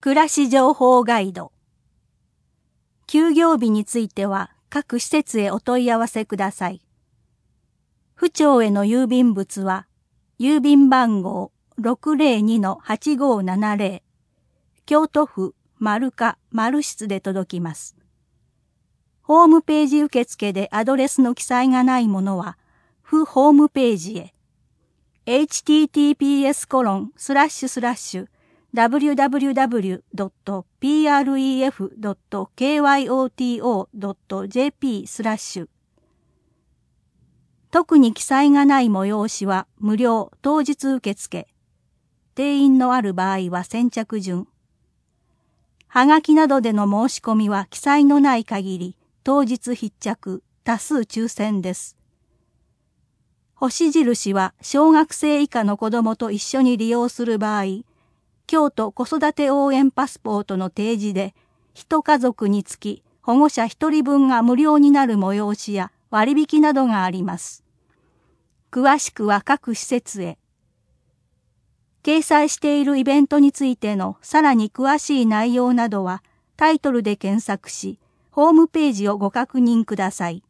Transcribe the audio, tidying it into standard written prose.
暮らし情報ガイド。休業日については各施設へお問い合わせください。府庁への郵便物は、郵便番号 602-8570、京都府丸か丸室で届きます。ホームページ受付でアドレスの記載がないものは、府ホームページへ、https://www.pref.kyoto.jp/ 特に記載がない催しは無料当日受付。定員のある場合は先着順。はがきなどでの申し込みは記載のない限り当日必着、多数抽選です。星印は小学生以下の子どもと一緒に利用する場合、京都子育て応援パスポートの提示で、一家族につき保護者一人分が無料になる催しや割引などがあります。詳しくは各施設へ。掲載しているイベントについてのさらに詳しい内容などはタイトルで検索し、ホームページをご確認ください。